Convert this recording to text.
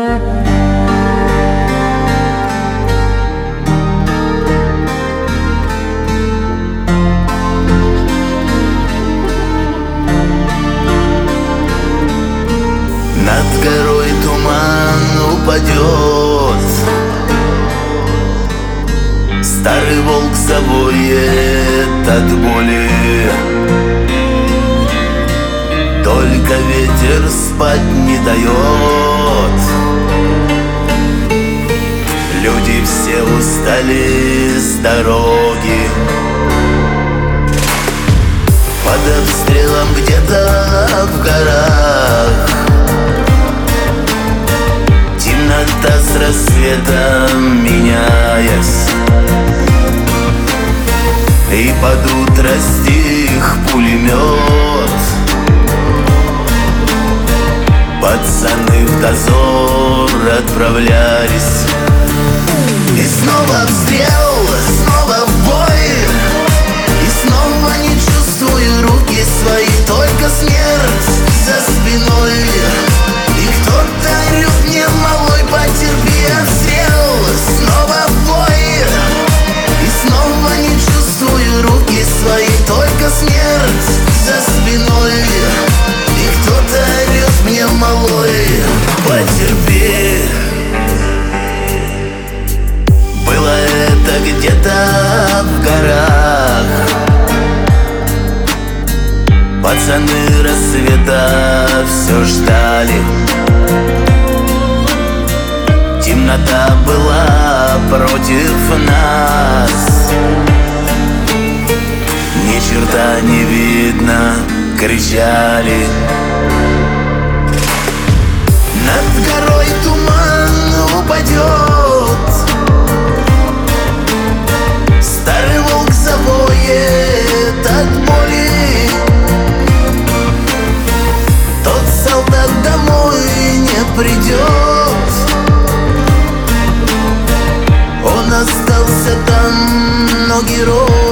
Над горой туман упадет, старый волк завоет от боли. Только ветер спать не дает. Люди все устали с дороги. Под обстрелом где-то в горах темнота с рассветом меняясь, и под утро стих пулемет. Пацаны в дозор отправлялись, и снова обстрел, снова в бой, и снова не чувствую руки свои, только смерть за спиной. И кто-то орёт мне: малой, потерпи, обстрел, снова в бой, и снова не чувствую руки свои, только смерть за спиной. И кто-то орёт мне: малой, потерпи. Было это где-то в горах. Пацаны рассвета все ждали. Темнота была против нас. Ни черта не видно, кричали. Над горой туман упадет, старый волк завоет от боли. Тот солдат домой не придет, он остался там, но герой.